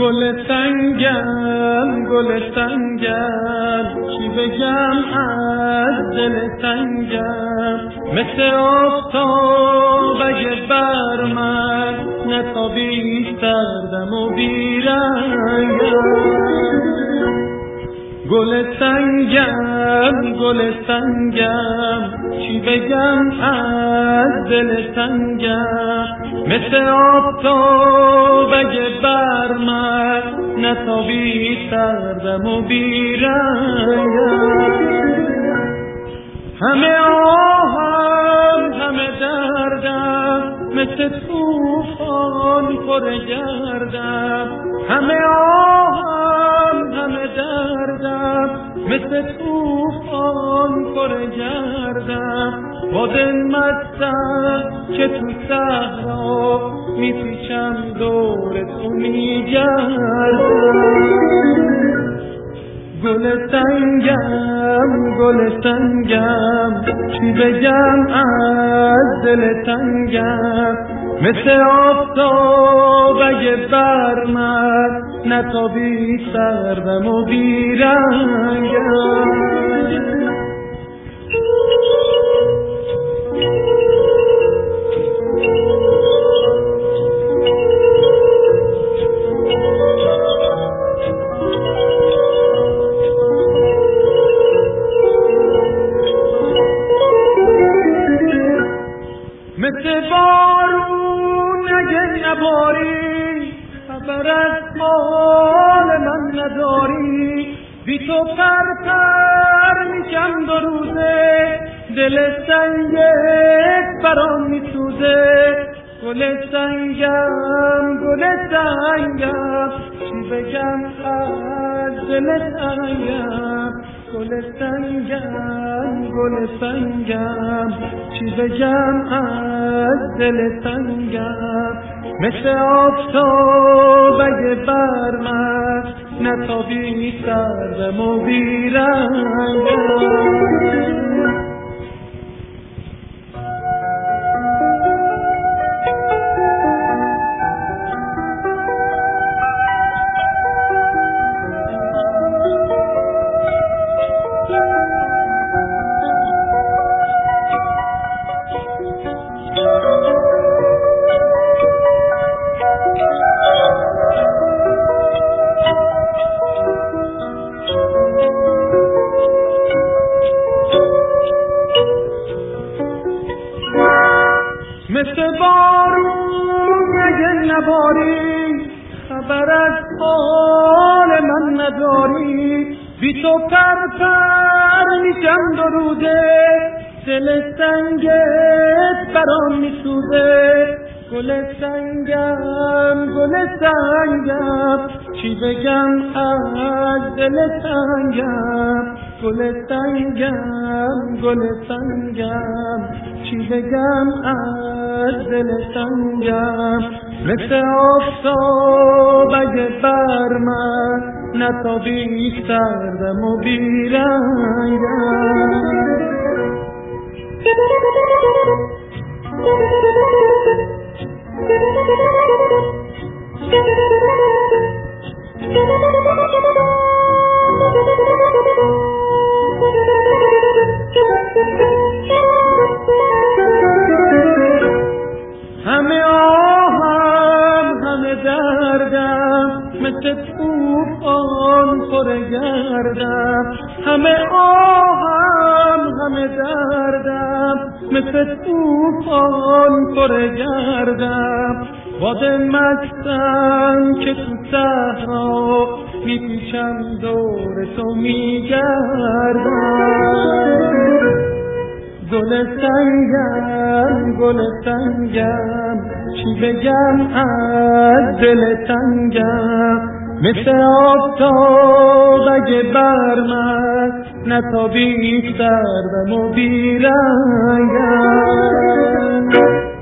گل سنگم گل سنگم چی بگم از دل سنگم مثل آفتاب اگه بر من نتابی سردم و بیرنگم گل سنگم چی بگم از دل سنگم مثل آفتاب اگه بر من نتابی سردم و بیرنگم همه آهم همه دردم مثل طوفان پر گردم همه آهم همه دردم مثل طوفان پر گردم بادن مستم که تو صحرا میپیچم دور تو میگردم گل سنگم چی بگم از دل تنگم مثل آفتاب اگه بر من نتابی سردم و بیرنگم مثل بارون اگه نباری خبر از حال من نداری بی تو پر میشم دو روزه دل سنگت برام میسوزه گل سنگم چی بگم از دل سنگم گل سنگم چی بگم از دل سنگم مثل آفتاب اگه بر من نتابی سردم و بیرنگم مثل بارون اگه نباری خبر از حال من نداری بی تو پر میشم دو روزه دل سنگت برام میسوزه گل سنگم چی بگم از دل سنگم گل سنگم چی بگم از دل سنگم مثل آفتاب اگه بر من نتابی سردم و بیرنگم همه آهم همه دردم مثل طوفان پر گردم همه آهم همه دردم مثل طوفان پر گردم باد مستم که تو صحرا میپیچم دور تو میگردم گل سنگم چی بگم از دل تنگم مثل آفتاب اگه بر من نتابی سردم و بیرنگم